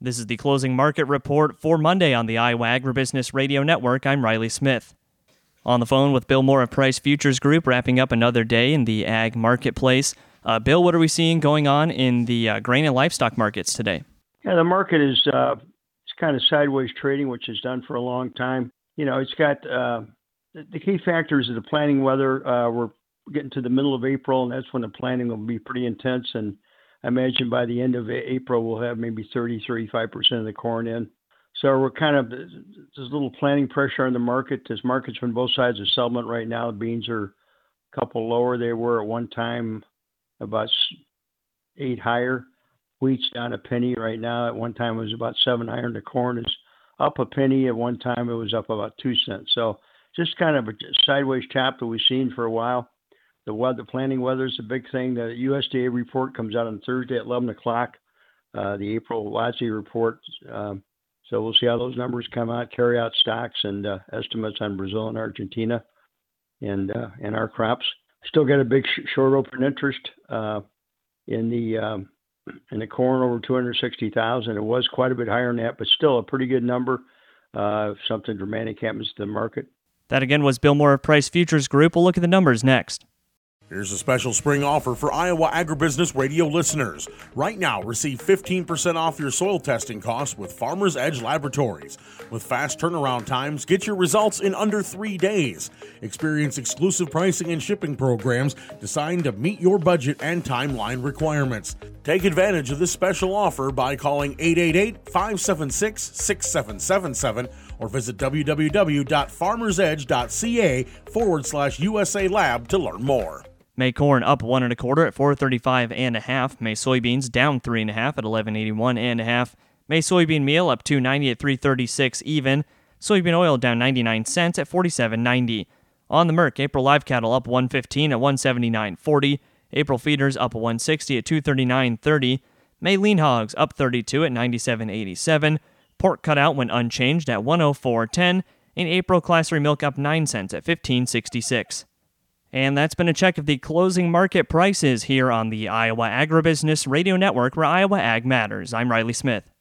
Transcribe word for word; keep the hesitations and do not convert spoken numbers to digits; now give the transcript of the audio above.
This is the closing market report for Monday on the Iowa Agribusiness Radio Network. I'm Riley Smith. On the phone with Bill Moore of Price Futures Group, wrapping up another day in the ag marketplace. Uh, Bill, what are we seeing going on in the uh, grain and livestock markets today? Yeah, the market is uh, it's kind of sideways trading, which is done for a long time. You know, it's got uh, the, the key factors of the planting weather. Uh, we're getting to the middle of April, and that's when the planting will be pretty intense. And I imagine by the end of April, we'll have maybe thirty, thirty-five percent of the corn in. So we're kind of, there's a little planting pressure on the market. There's markets from both sides of settlement right now. The beans are a couple lower. They were at one time about eight higher. Wheat's down a penny right now. At one time it was about seven higher. The corn is up a penny. At one time it was up about two cents. So just kind of a sideways chop that we've seen for a while. The weather, planting weather is a big thing. The U S D A report comes out on Thursday at eleven o'clock. Uh, the April W A S D report. Um, so we'll see how those numbers come out. Carry out stocks and uh, estimates on Brazil and Argentina, and uh, and our crops. Still got a big sh- short open interest uh, in the um, in the corn over two hundred sixty thousand. It was quite a bit higher than that, but still a pretty good number. Uh, if something dramatic happens to the market. That again was Bill Moore of Price Futures Group. We'll look at the numbers next. Here's a special spring offer for Iowa Agribusiness Radio listeners. Right now, receive fifteen percent off your soil testing costs with Farmers Edge Laboratories. With fast turnaround times, get your results in under three days. Experience exclusive pricing and shipping programs designed to meet your budget and timeline requirements. Take advantage of this special offer by calling eight eight eight, five seven six, six seven seven seven or visit www.farmersedge.ca forward slash USA Lab to learn more. May corn up one and a quarter at four thirty-five and a half. May soybeans down three and a half at eleven eighty-one and a half. May soybean meal up two ninety at three thirty-six even. Soybean oil down ninety-nine cents at forty-seven ninety. On the Merc, April live cattle up one fifteen at one seventy-nine forty. April feeders up one sixty at two thirty-nine thirty. May lean hogs up thirty-two at ninety-seven eighty-seven. Pork cutout went unchanged at one oh four ten. And April class three milk up nine cents at fifteen sixty-six. And that's been a check of the closing market prices here on the Iowa Agribusiness Radio Network, where Iowa Ag matters. I'm Riley Smith.